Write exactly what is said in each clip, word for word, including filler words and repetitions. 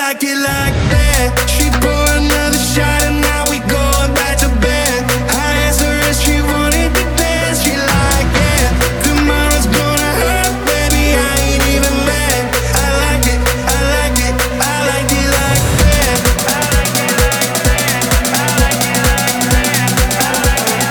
like it like that. She pour another shot and now we going back to bed. I asked her if she wanted to dance. She like it. Tomorrow's gonna hurt, baby. I ain't even mad. I like it, I like it, I like it like that. I like it like that. I like it like that. I like it.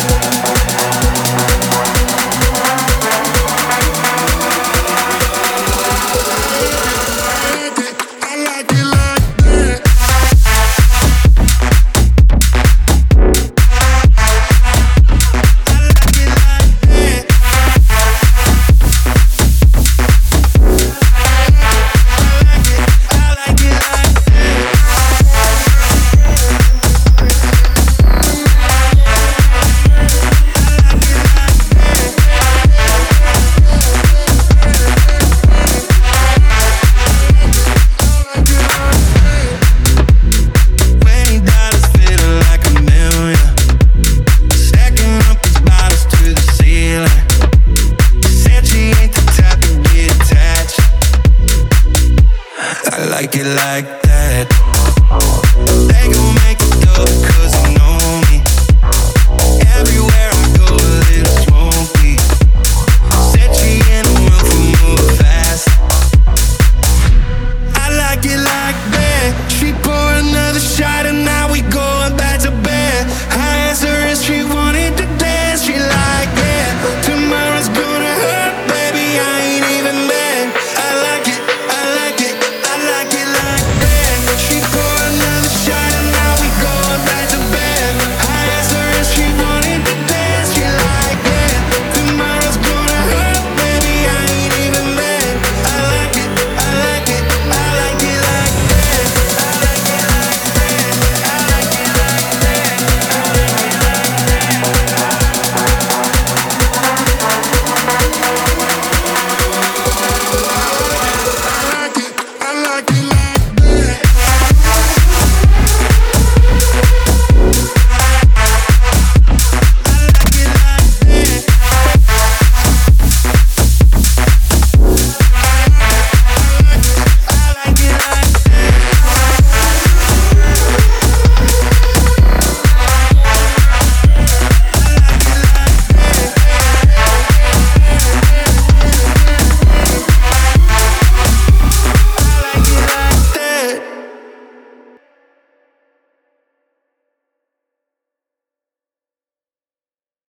I like it like that. I like it like that. They gon' make it go.